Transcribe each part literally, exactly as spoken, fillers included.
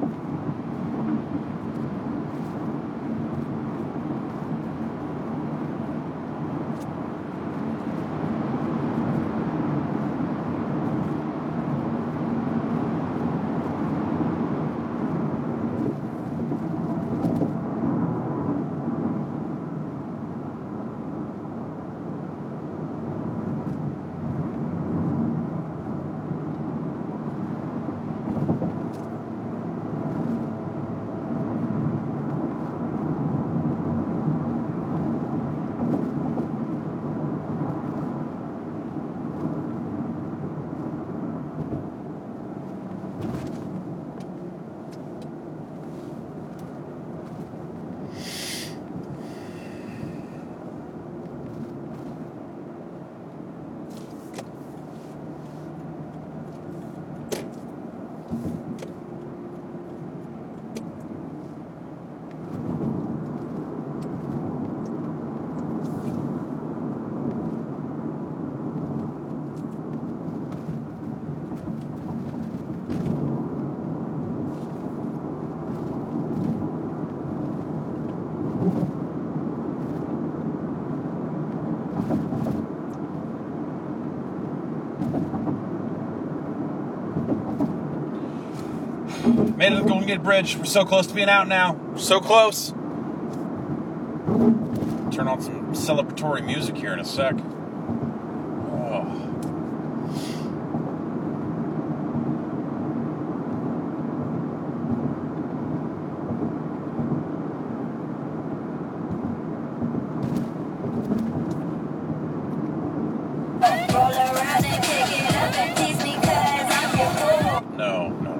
Made it to the Golden Gate Bridge. We're so close to being out now. We're so close. Turn on some celebratory music here in a sec. Oh. No, no.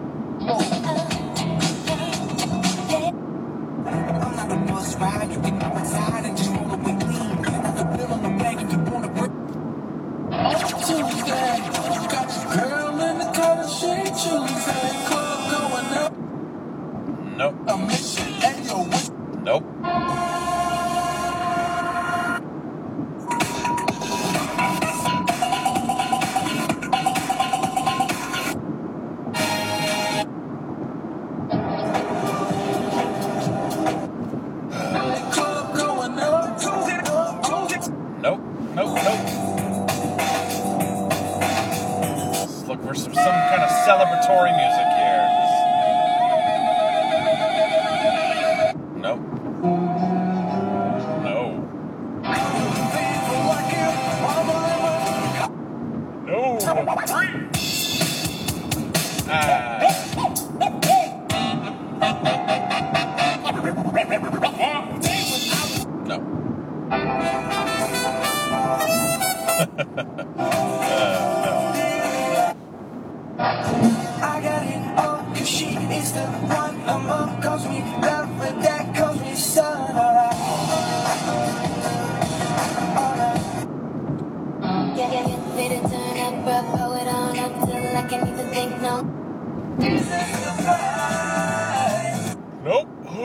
Nope. Nope. Nope, nope, nope. Let's look for some, some kind of celebratory music here. Nope. No. No. Ah. No. I got it all, cause she is the one. Mama calls me love, but that calls me son. Alright. Alright. Yeah, yeah, yeah. Way to turn up, bro. Throw it on up till I can't even think, no. Nope.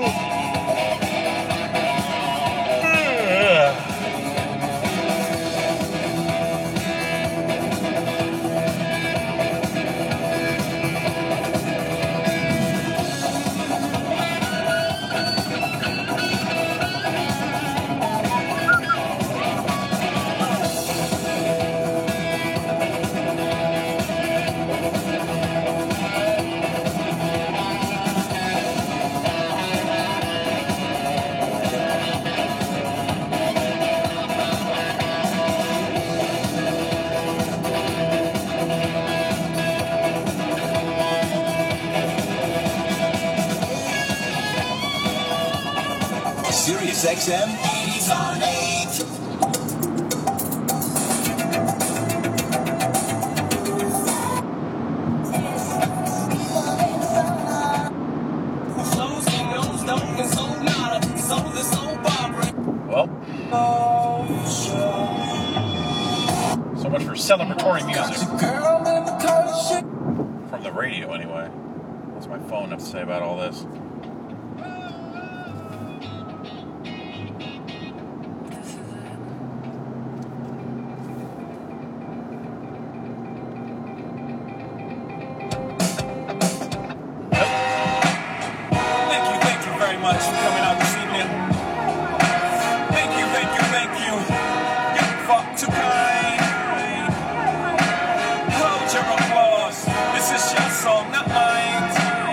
Sirius X M, eighties on eight. Well, so much for celebratory music. From the radio, anyway. What's my phone have to say about all this? Nope. much for coming out this evening. Thank you, thank you, thank you. You're fuck too kind. Hold your applause. This is your song, not mine.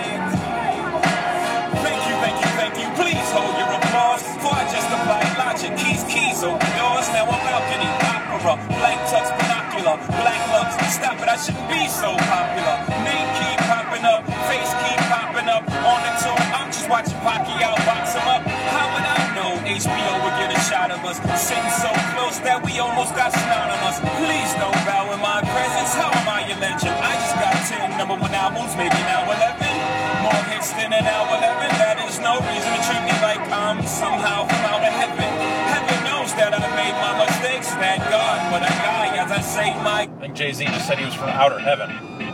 Thank you, thank you, thank you. Please hold your applause. For I just applied logic. Keys, keys, open doors. Now I'm balcony, opera, blank tux, binocular, black lux. Stop it, I shouldn't be so popular. Name keep popping up, face keep popping up. On the tour, I'm just watching Pacquiao box him up. How would I know H B O would get a shot of us? Sitting so close that we almost got synonymous. Please don't bow in my presence. How am I your legend? I just got ten number one albums, maybe now eleven. More hits than an hour eleven. That is no reason to treat me like I'm somehow from out of heaven. Heaven knows that I made my mistakes, thank God. But a guy, as I say, my... I think Jay-Z just said he was from outer heaven.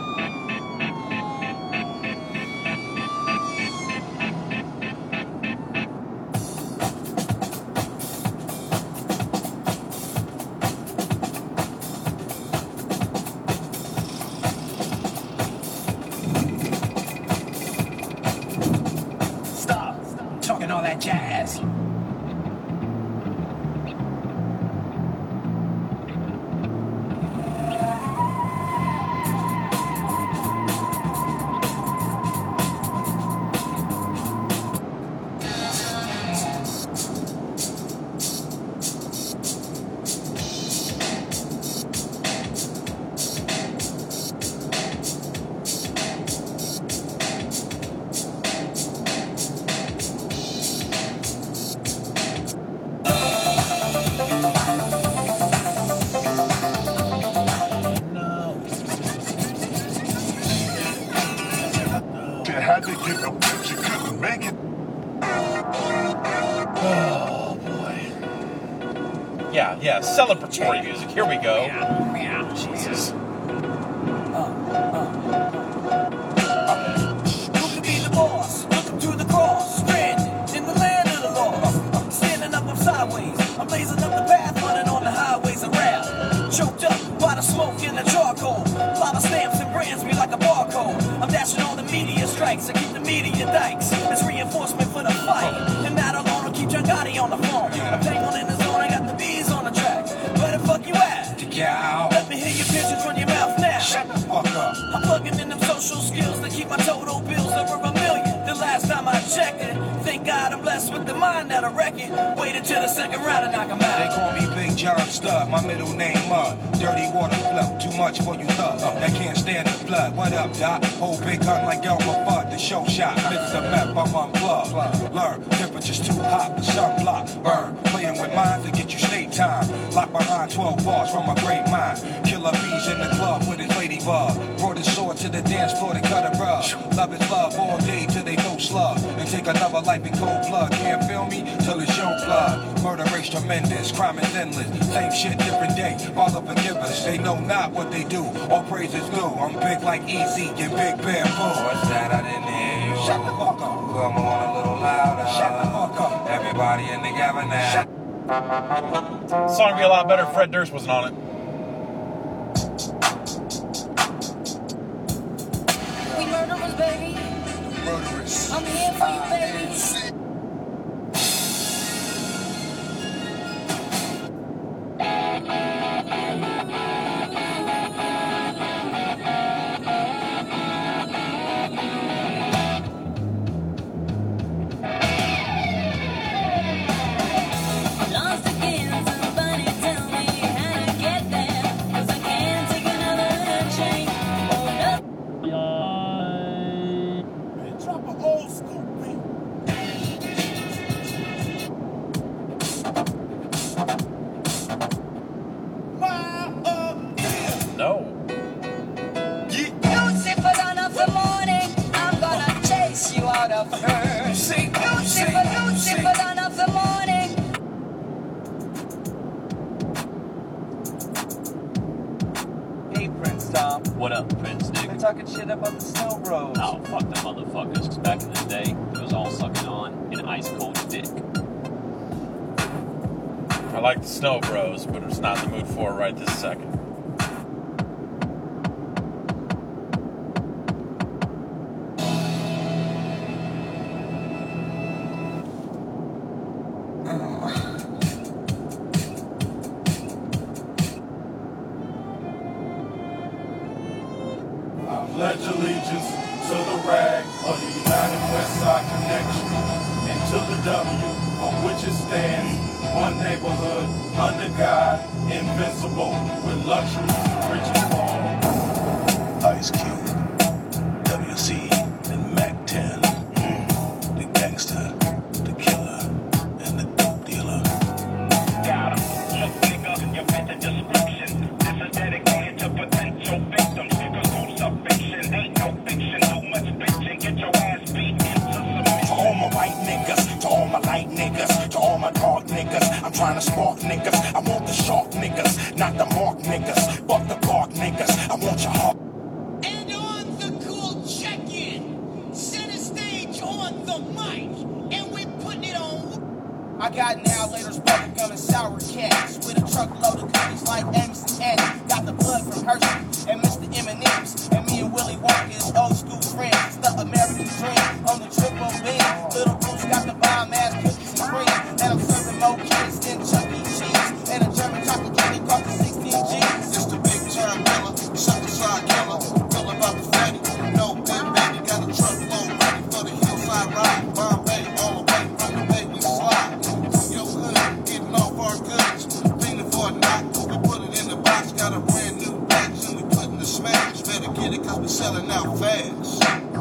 Stop talking all that jazz. You had to get a bitch, you couldn't make it. Oh, boy. Yeah, yeah, celebratory music. Here we go. Jesus. Who could be the boss? Looking through the cross, stranded in the land of the lost. Standing up, I'm sideways. I'm blazing up the path, running on the highways around. Choked up by the smoke and the charcoal. Lava stamps and brands me like a barcode. I'm dashing on the media strikes. I keep the media dikes. It's reinforcement for the fight. And not alone, I'll keep John Gotti on the phone. I'm tangled in the zone, I got the bees on the track. Where the fuck you at? Let me hear your pigeons run your mouth now. Shut the fuck up. I'm plugging in them social skills to keep my total bills over a million. The last time I checked it, thank God I'm blessed with the mind that'll wreck it. Wait until the second round and knock 'em They out. call me Big John Stud, my middle name Mud. Dirty water flow, too much for you thugs that can't stand the blood. What up, Doc? Hold big gun like Elmer Fudd, the show shot. Mix the map, I'm unplugged. Learn, temperature's too hot, the sunblock. Burn, playing with mine to get you state time. Locked behind twelve bars from a great mind. Killer bees in the club with his ladybug. Brought his sword to the dance floor to cut a rug. Love is love all day till they no slug. And take another life in cold blood. Can't feel me till it's your blood. Murder rate's tremendous, crime is endless. Same shit, different day. Father forgive us, they know not what they do. All praise is due. I'm big like Easy and Big Bamboo. What's that? I didn't hear you. Shut the fuck up. Come on a little louder. Shut the fuck up. Everybody in the cabin now. Song would be a lot better if Fred Durst wasn't on it. We murderers, baby. Murderous. I'm here for you, baby. Lost again, somebody tell me how to get there. 'Cause I can't take another chain. Oh, no. Drop an old school beat. No. Lucifer, dawn of the morning, I'm gonna chase you out of her. Lucifer, Lucifer, dawn of the morning. Hey, Prince Tom. What up, Prince Nick? Been talking shit about the Snow Bros. Oh, fuck them motherfuckers. 'Cause back in the day, it was all sucking on an ice cold dick. I like the Snow Bros, but it's not in the mood for it right this second. pledge allegiance to the rag of the United West Side Connection and to the W on which it stands, one neighborhood, under God, invincible, with luxury, riches for all. Ice Cube, W C, and Mac ten, the gangster, the killer, and the dope dealer. Got 'em. Look, nigga, you fit the description. This is dedicated to potential victims. Cause who's a fiction? Ain't no fiction. Too much bitching. Get your ass beat into submission. To all my white niggas, to all my light niggas, to all my dark niggas, I'm trying to spark niggas. I want the shark niggas, not the mark niggas, but the bark niggas. I want your heart. And on the cool check-in, center stage on the mic, and we putting it on. I got now laters, bubblegum and sour cats with a truckload of cookies like Amos and Annie. Got the blood from Hershey and Mister M and M's, and me and Willie Wonka is old school friends. It's the American dream on the triple B. Little Bruce got the bomb ass cookies and cream, and I'm serving more kids than Chuck E. Cheese and a German chocolate candy cost the sixteen G's. It's the big time killer, sucker side killer, feel about the fatty. No big baby, got a truckload ready for the hillside ride. Bombay, all the way from the bay we slide. Yo hood, getting off our goods, feeling for a knock. We put it in the box, got a brand new batch, and we putting the smash. Better get it, cause we selling out fast.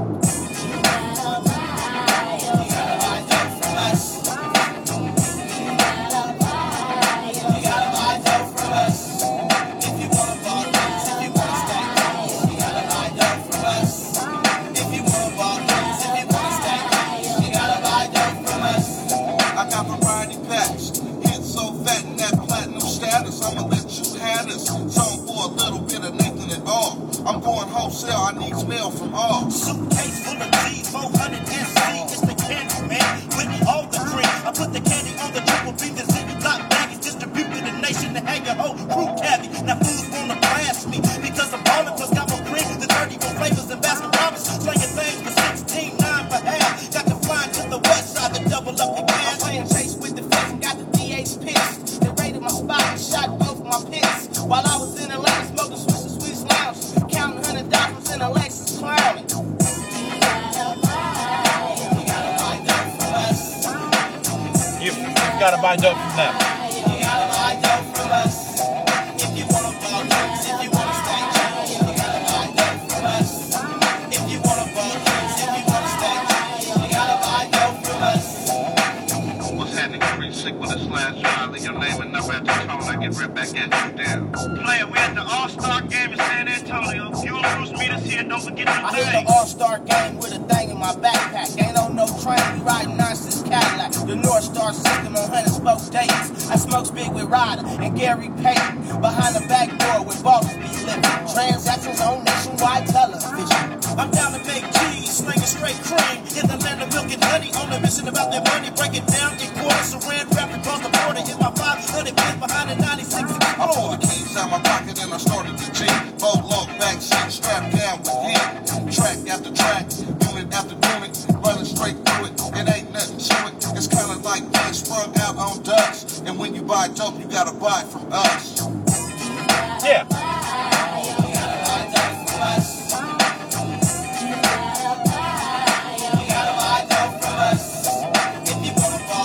I got variety packs, hit so fat in that platinum status, I'ma let you have this. Song for a little bit of nothing at all. I'm going wholesale, I need mail from all. Suitcase full of G's, four hundred S C. It's the candy man with all the cream. I put the candy on the triple beam, the zip block baggies, distribute to the nation to hang your whole crew cabby. Now fools wanna blast me because I'm ballin', plus got more cream than thirty-four flavors and Baskin Robbins. Slinging things for sixteen, nine per half. Got to fly to the west side to double up the gas. Playing chase with the fence and got the D H pissed. They raided my spot and shot both my pits. While I was in Atlanta smoking Swiss and Sweet Lounge, counting hundred dollars in a Lexus clowning. You, you've got to buy dope from them. You gotta buy dope from us. If you wanna ball games, if you wanna stay tuned, you gotta buy dope from us. If you wanna ball games, if you wanna stay tuned, you gotta buy dope from us. What's happening? Pretty sick with a slash try. Leave your name and number at the tone. I get right back at you down. Player, we at the All-Star game in San Antonio. You and Bruce meet us here. Don't forget your I hit the All-Star game with a thing in my backpack. Ain't on no train, we riding nonsense Cadillac. The North Star system on hundred spoke days. I smokes big with Ryder and Gary Payton. Behind the back door where bosses be living. Transactions on nationwide television. I'm down to make cheese, slinging straight cream. In the land of milk and honey, on a mission about their money. Break it down in quarters, saran wrapped across the border. In my five hundred pins behind the ninety-six I pulled the keys out my pocket and I started to G. Both low back seat strapped down with him. Track after track, unit after unit, running straight through it. It ain't nothing to it. It's kind of like being sprung out on dust. And when you buy dope, you gotta buy from us. Yeah. If you wanna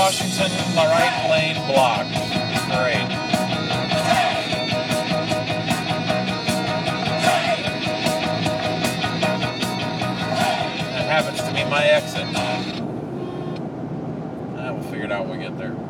Washington, my right lane blocked. Great. That happens to be my exit. Ah, we'll figure it out when we get there.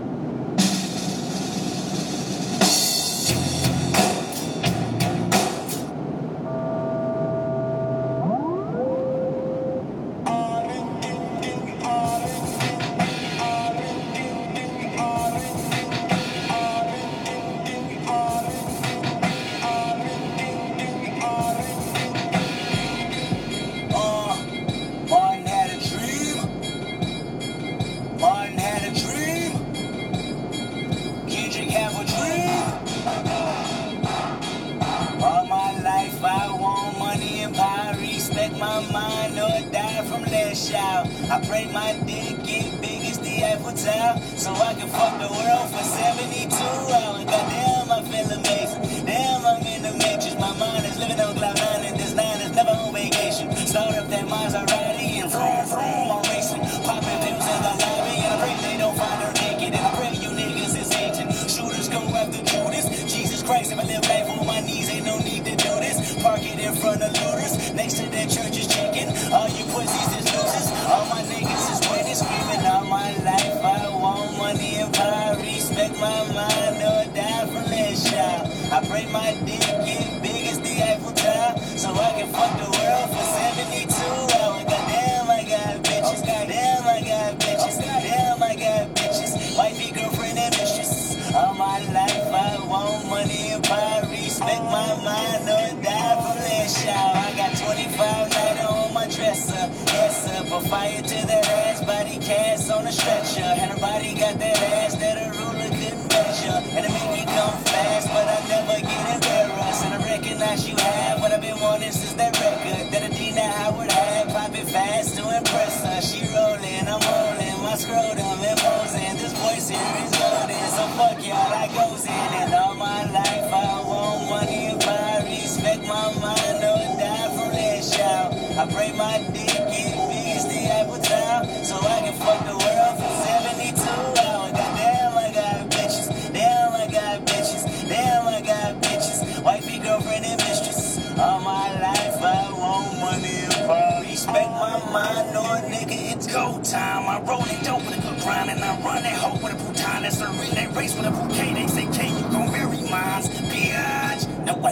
I pray my dick get big as the Eiffel Tower, so I can fuck the world for seventy-two hours. Goddamn, I feel amazing. Damn, I'm in the matrix. My mind is living on cloud nine, and this nine is never on vacation. Start up that Maserati and vroom vroom, I'm racing. Popping pills in the lobby, and I pray they don't find her naked. And I pray you niggas is aging. Shooters go after Judas. Jesus Christ, if I live life on my knees, ain't no need to do this. Park it in front of looters, next to that church is chicken. All you pussies is losers. All my niggas is winning, screaming all my life. I want money and power, respect my mind, or die from less shot. I pray my dick get big as the Eiffel Tower, so I can fuck the world for seventy-two hours. Goddamn, I got bitches. Damn, I got bitches. Damn, I got bitches. Wifey, girlfriend, and mistress. All my life I want money and power, respect my mind, or die from less shot. I got twenty-five ninety on my dresser. Yes, sir, put fire to that ass, body cast on a stretcher. And her body got that ass that a ruler couldn't measure. And it make me come fast, but I never get embarrassed. And I recognize you have what I've been wanting since that record that Adina Howard had. Pop it fast to impress her. She rolling, I'm rolling, my scrotum imposing. This voice here is golden, so fuck y'all, I goes in. And all my life I want money and power, respect my mind, or die from less shout. I pray my dick get big as the Eiffel Tower, so I can fuck the world for seventy-two hours. Goddamn, I got bitches. Damn, I got bitches. Damn, I got bitches. Wifey, girlfriend, and mistress. All my life I want money and power. Respect my mind, or nigga, it's go time. I roll it dope with a good grind, and I run that hoe with a bouton. That's a relay race with a bouquet. They say, K, you gon' marry mines. Bitch, no way.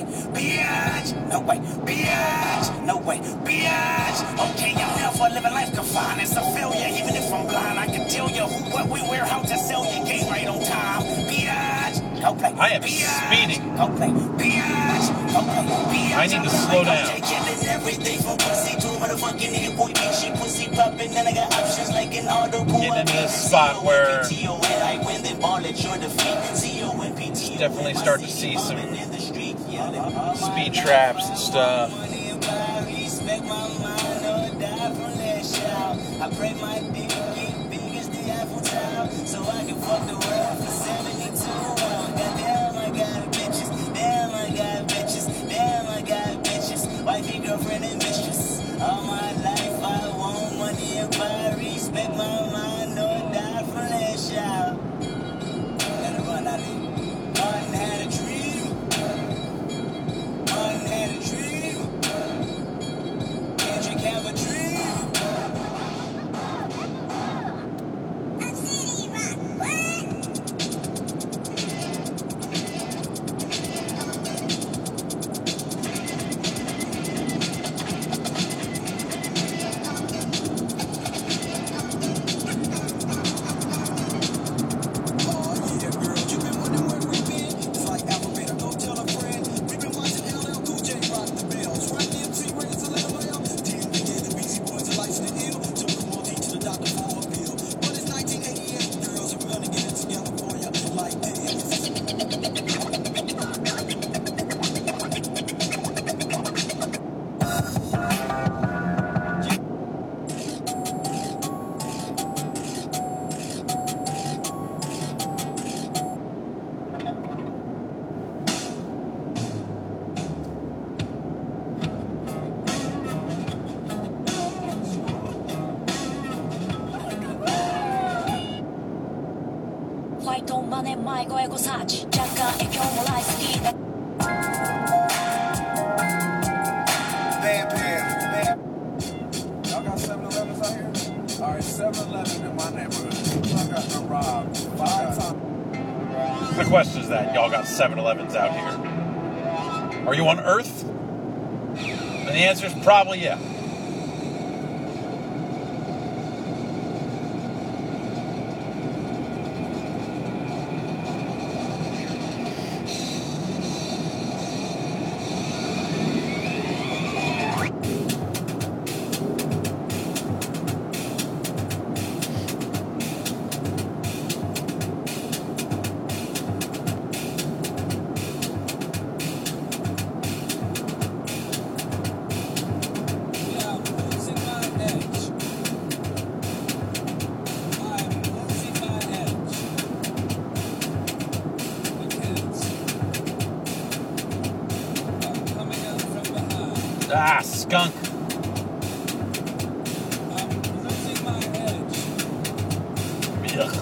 Bitch, no way. Bitch, no way. Bitch, okay, I'm now for living life confined. It's a failure, even if I'm blind. I can tell you who, what, we wear, how to sell your game right on time. Bitch, go play. I am Bitch, speeding. go play. Bitch, go play. Bitch, I need to slow down. Everything from pussy to motherfucking hit boy, bitch, she pussy popping, and I got options like an auto pool. Getting into this spot where definitely start to see some speed traps and stuff. I pray my dick get big as the Eiffel Tower, so I can fuck the world for seventy-two hours. Goddamn, I got bitches. Damn, I got bitches. Damn, I got bitches. Wifey, girlfriend, and mistress. All my life I want money and power, respect my mind, or die from less shout. Gotta run out of here. Martin had a dream. Martin had a dream. Kendrick have a dream. 年前超エゴサーチ若干影響もらいすぎだ Band pan. Y'all got seven elevens out here? Alright, seven eleven in my neighborhood. I got them robbed five times. The question is that y'all got seven elevens out here. Are you on Earth? And the answer is probably yeah. Ah, skunk. Ugh.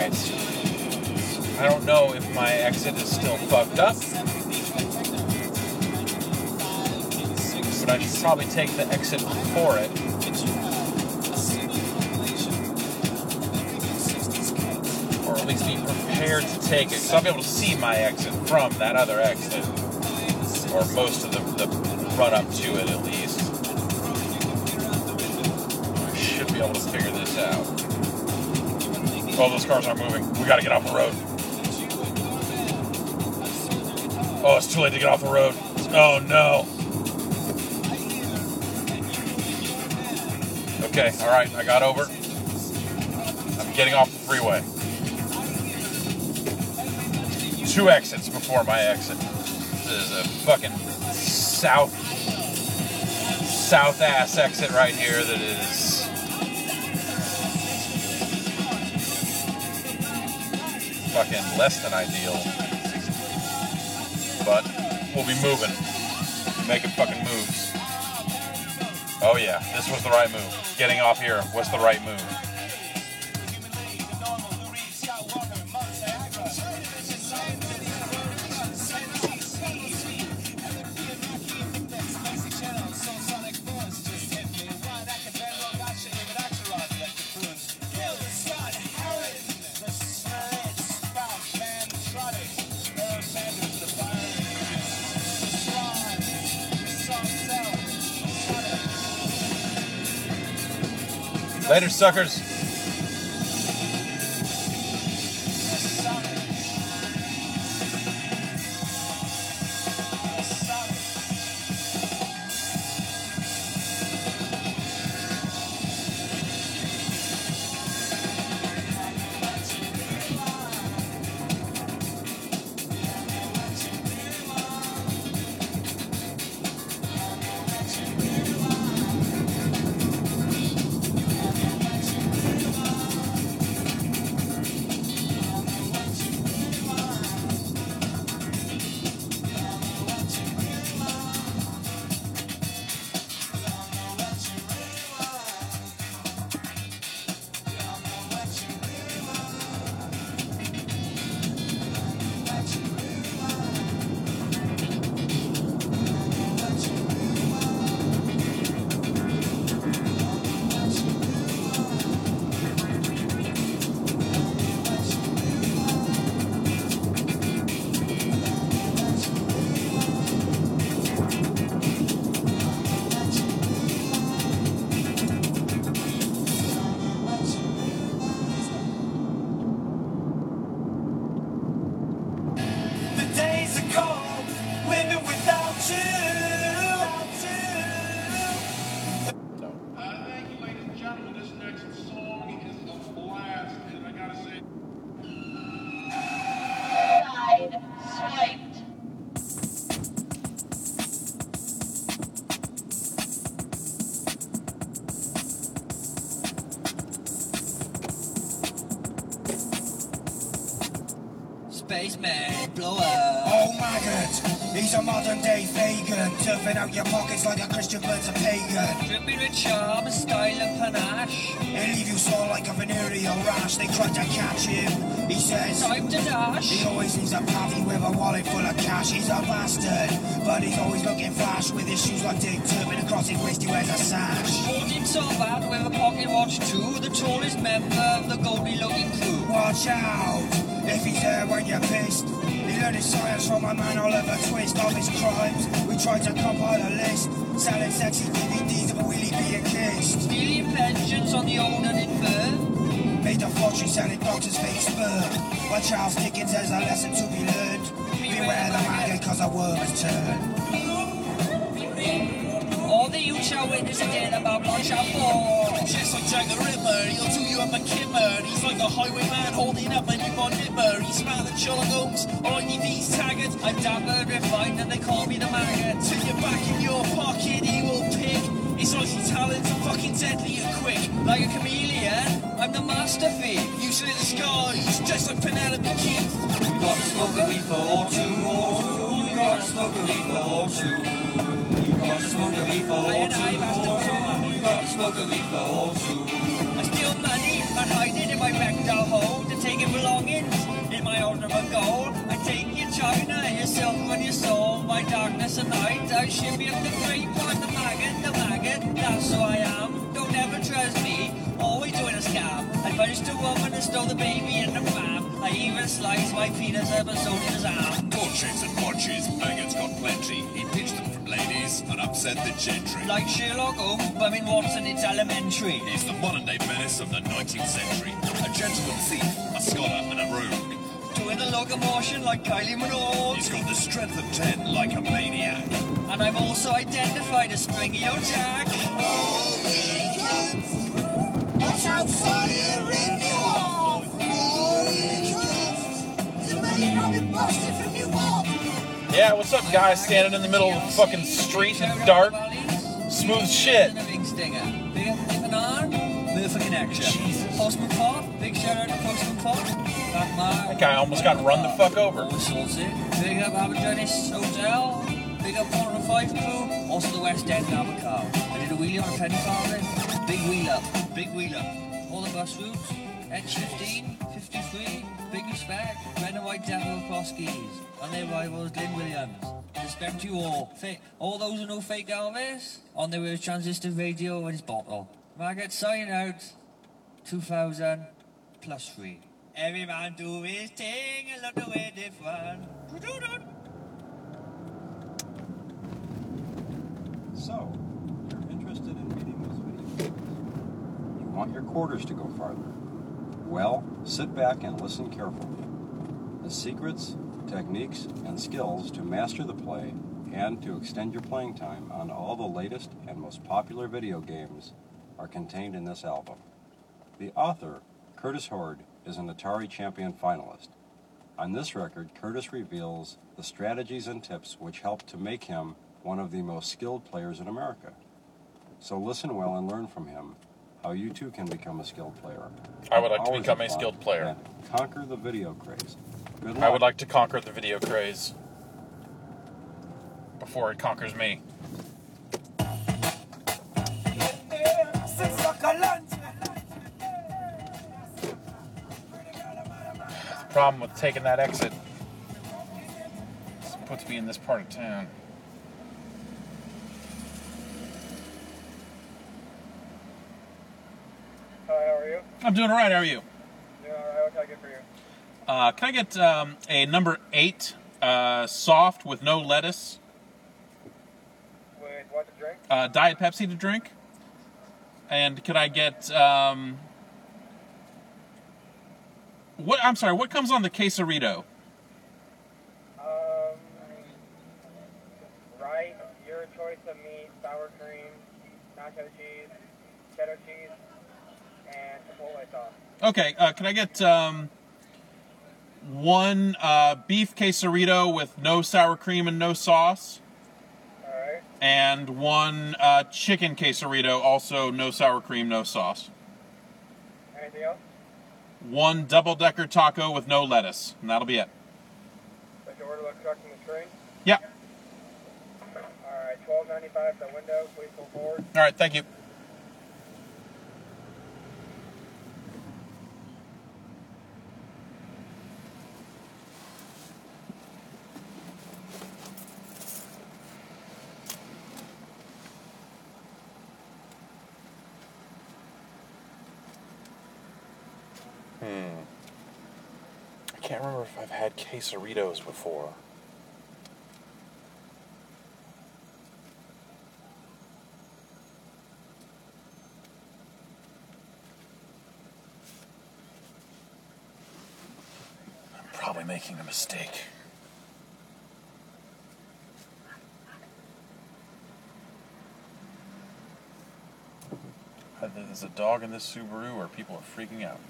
Alright. I don't know if my exit is still fucked up. But I should probably take the exit before it. Or at least be prepared to take it. So I'll be able to see my exit from that other exit. Or most of the, the run up to it at least. I should be able to figure this out. Oh, those cars aren't moving. We gotta get off the road. Oh, it's too late to get off the road. Oh no. Okay, alright, I got over. I'm getting off the freeway. Two exits before my exit. This is a fucking south, south ass exit right here that is fucking less than ideal. But we'll be moving. Making fucking moves. Oh yeah, this was the right move. Getting off here was the right move. Later, suckers. Spaceman, blower. Oh, maggot! He's a modern day Fagin, turfing out your pockets like a Christian burns a pagan. Dripping with charm, style and panache. He'll leave you sore like a venereal rash. They try to catch him. He says, time to dash. He always needs a party with a wallet full of cash. He's a bastard, but he's always looking flash. With his shoes like Dick Turpin across his waist, he wears a sash. Holding so bad with a pocket watch too. The tallest member of the goldie looking crew. Watch out, if he's there when you're pissed. He learned his science from a man Oliver Twist. Of his crimes, we tried to compile a list. Selling sexy D V Ds of a Willie being kissed. Stealing pensions on the old and infirm. Made a fortune selling doctors' fake sperm. While Charles Dickens has a lesson to be learned. Beware the maggot, cause a worm has turned. All the youth shall witness again about Blanche Four. Just like Jack the Ripper, he'll do you up a kipper. He's like a highwayman holding up a newborn nipper. He's smarter than Sherlock Holmes, I D V's taggart. I'm dapper, refined, and they call me the maggot. Till you're back in your pocket, he will pick. His icy talents are fucking deadly and quick. Like a chameleon, I'm the master thief. You see the skies, just like Penelope Keith. You got to smoke a reefer or two, you got to smoke a reefer or two. You got to smoke a reefer or two, you got to smoke a reefer or two. I steal money, I and hide it in my rectal hole to take your belongings. In my ultimate goal, I take your china, your silver and your soul. My darkness and night, I shimmy up the great one, the maggot, the maggot. That's who I am. Don't ever trust me. Always doing a scam. I punched a woman and stole the baby and the fam. I even sliced my penis up and sold his arm. Portraits and watches, maggots got plenty. He pitched them from ladies and upset the gentry. Like Sherlock Holmes, but in Watson it's elementary. He's the modern day menace of the nineteenth century. A gentleman thief, a scholar and a rogue. Doing the locomotion like Kylie Minogue. He's got the strength of ten like a maniac. And I've also identified a springy old jack. Oh, here he comes. Watch out, fire in the wall. Oh, here he comes. The man I've been busted from New York. Yeah, what's up, guys? Standing in the middle of the fucking street in the dark. Smooth shit. Big stinger. Big up an arm. Motherfucking action. Postman Pop. Big shout out to Postman Pop. That guy almost got run the fuck over. Big up Aberjonis Hotel. Big up one oh five crew. Also the West End Abercow. I did a wheelie on a penny farthing. Big wheel up. Big wheel up. All the bus routes. X fifteen, fifty-three. Big respect. Red and white devil across skis. On their rivals, Lynn Williams. Respect to you all. Fa all those who know fake Elvis. On their way with transistor radio and his bottle. Maggot sign out. two thousand plus three. Every man do his thing and look the way different. So, you're interested in reading those video games. You want your quarters to go farther. Well, sit back and listen carefully. The secrets, techniques, and skills to master the play and to extend your playing time on all the latest and most popular video games are contained in this album. The author, Curtis Horde, is an Atari Champion finalist. On this record, Curtis reveals the strategies and tips which helped to make him one of the most skilled players in America. So listen well and learn from him how you too can become a skilled player. I would like to Hours become of a fun skilled player. and conquer the video craze. Good I luck. would like to conquer the video craze before it conquers me. The problem with taking that exit is it puts me in this part of town. Hi, how are you? I'm doing all right. How are you? Doing all right. What can I get for you? Uh, can I get um, a number eight uh, soft with no lettuce? With what to drink? Uh, Diet Pepsi to drink. And could I get um, what? I'm sorry. What comes on the quesarito? Um, right, your choice of meat, sour cream, nacho cheese, cheddar cheese, and chipotle sauce. Okay. Uh, can I get um, one uh, beef quesarito with no sour cream and no sauce? And one uh, chicken quesarito, also no sour cream, no sauce. Anything else? One double-decker taco with no lettuce, and that'll be it. Does your order look correct on the screen? Yeah. All right, twelve ninety-five the window. Please pull forward. All right, thank you. Hmm. I can't remember if I've had quesaritos before. I'm probably making a mistake. Either there's a dog in this Subaru or people are freaking out.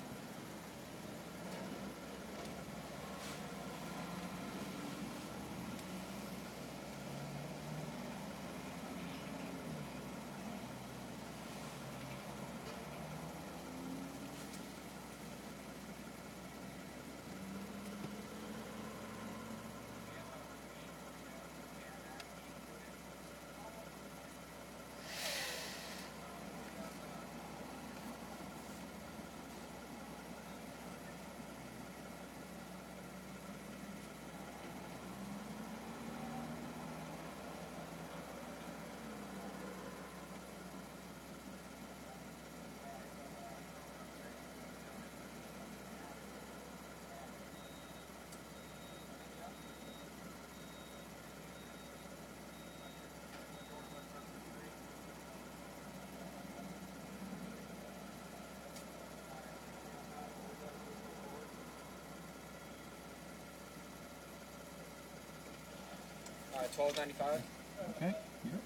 twelve ninety-five. Okay.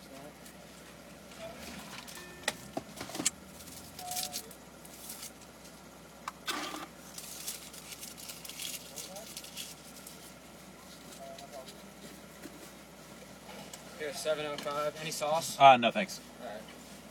Here's seven oh five. Any sauce? Uh, no thanks. All right.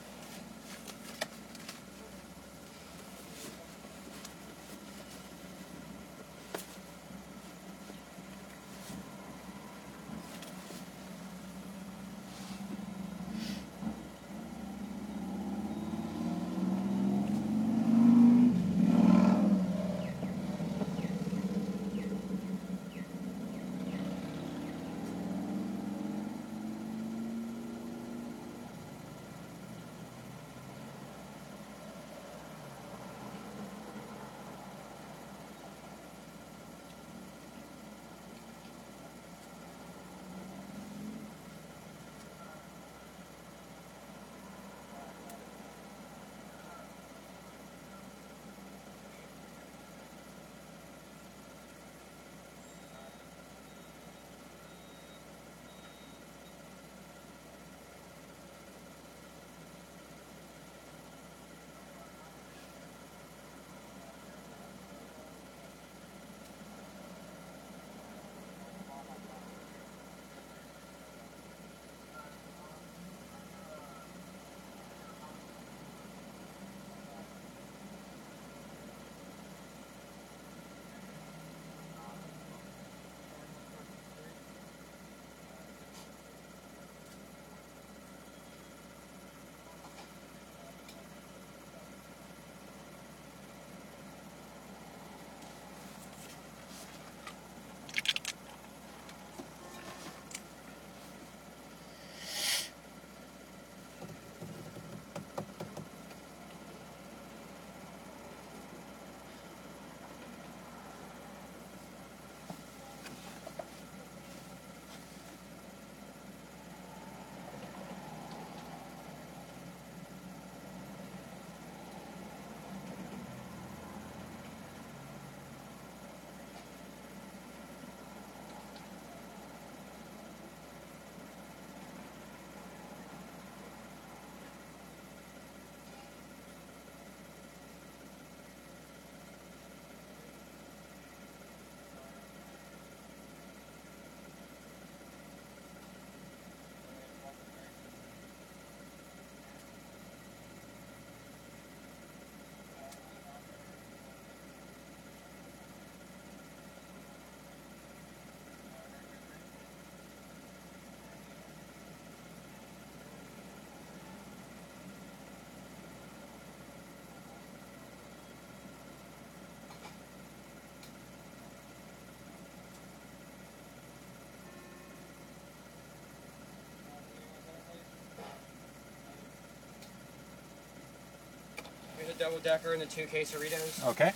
Here's a double decker and the two quesadillas. Okay.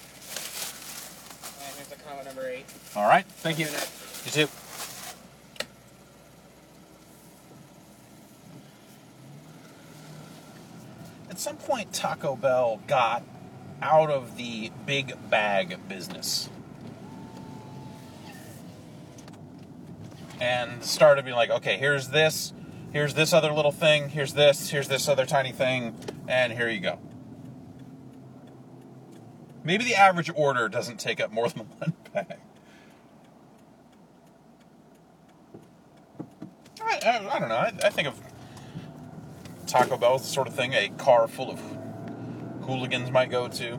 And here's the combo number eight. All right. Thank you. You too. At some point, Taco Bell got out of the big bag business and started being like, okay, here's this, here's this other little thing, here's this, here's this other tiny thing, and here you go. Maybe the average order doesn't take up more than one bag. I, I, I don't know. I, I think of Taco Bell as the sort of thing a car full of hooligans might go to.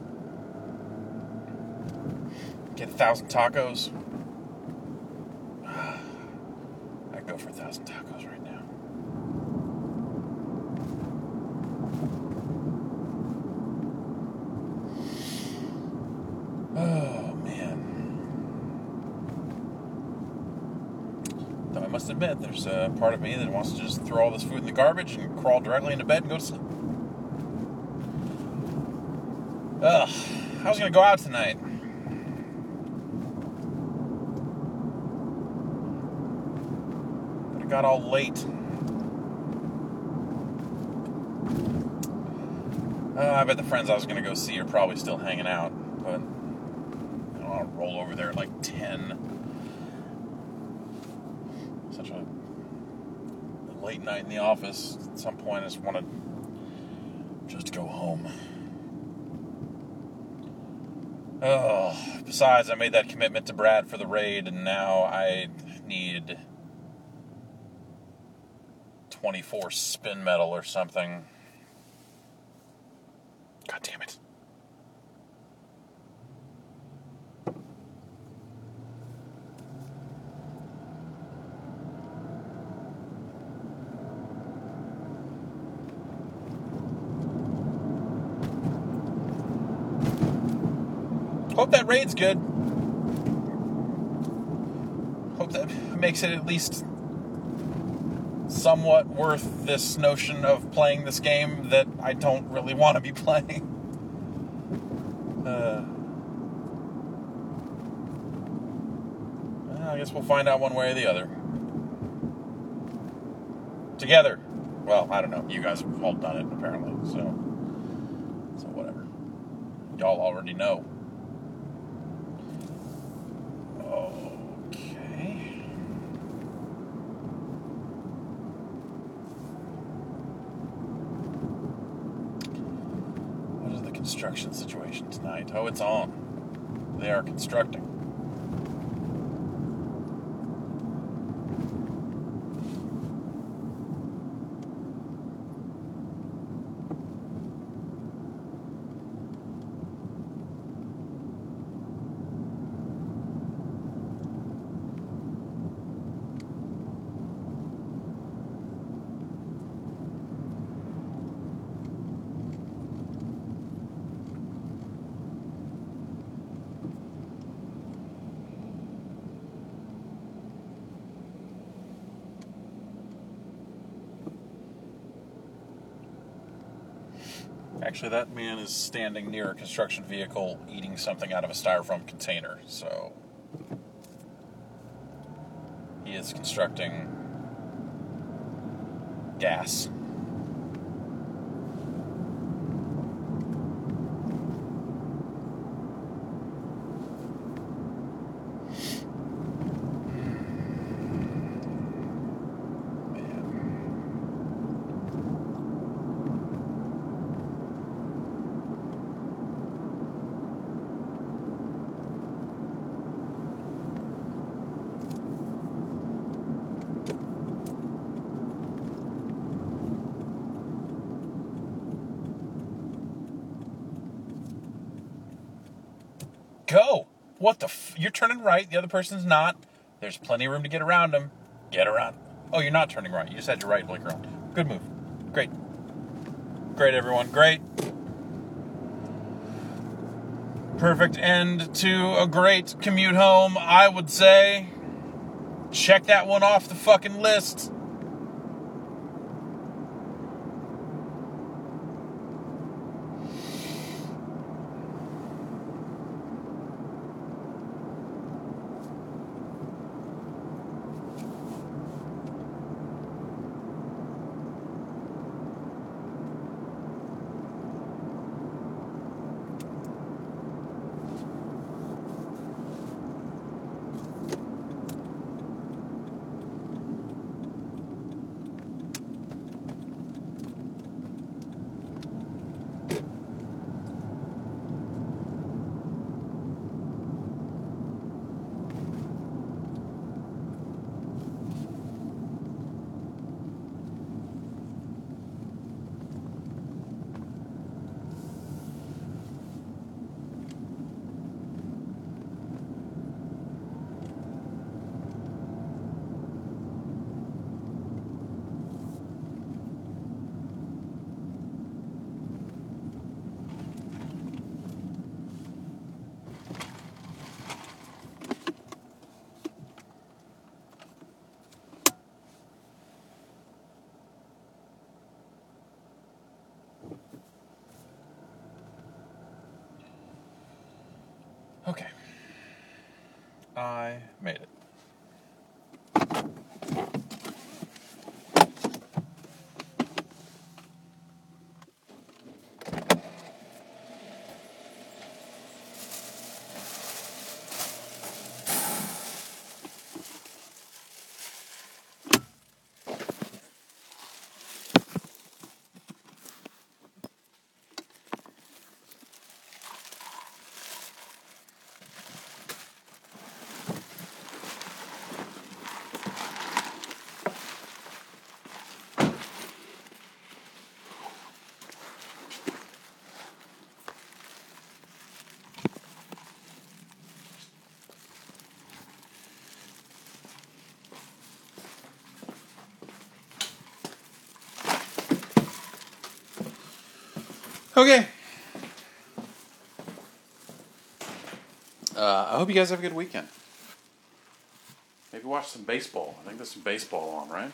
Get a thousand tacos. I'd go for a thousand tacos right now. Oh, man. Though I must admit, there's a part of me that wants to just throw all this food in the garbage and crawl directly into bed and go to sleep. Ugh. I was going to go out tonight. But it got all late. Uh, I bet the friends I was going to go see are probably still hanging out. But I don't want to roll over there at like ten. Such a late night in the office. At some point, I just want to just go home. Oh, besides, I made that commitment to Brad for the raid, and now I need twenty-four spin metal or something. God damn it. Hope that raid's good. Hope that makes it at least somewhat worth this notion of playing this game that I don't really want to be playing. Uh, I guess we'll find out one way or the other. Together. Well, I don't know. You guys have all done it, apparently. So, so whatever. Y'all already know. Construction situation tonight. Oh, it's on. They are constructing. Actually, that man is standing near a construction vehicle eating something out of a styrofoam container, so he is constructing gas. Go! What the f- You're turning right, the other person's not. There's plenty of room to get around them. Get around. Oh, you're not turning right. You just had your right blinker on. Good move. Great. Great, everyone. Great. Perfect end to a great commute home, I would say. Check that one off the fucking list. Okay. I made it. Okay. Uh, I hope you guys have a good weekend. Maybe watch some baseball. I think there's some baseball on, right?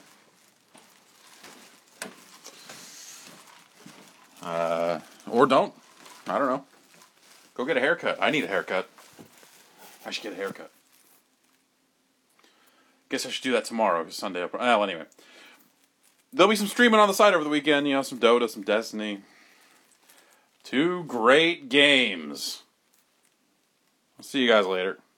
Uh, or don't. I don't know. Go get a haircut. I need a haircut. I should get a haircut. Guess I should do that tomorrow, because Sunday... I'll, well, anyway. There'll be some streaming on the side over the weekend. You know, some Dota, some Destiny. Two great games. I'll see you guys later.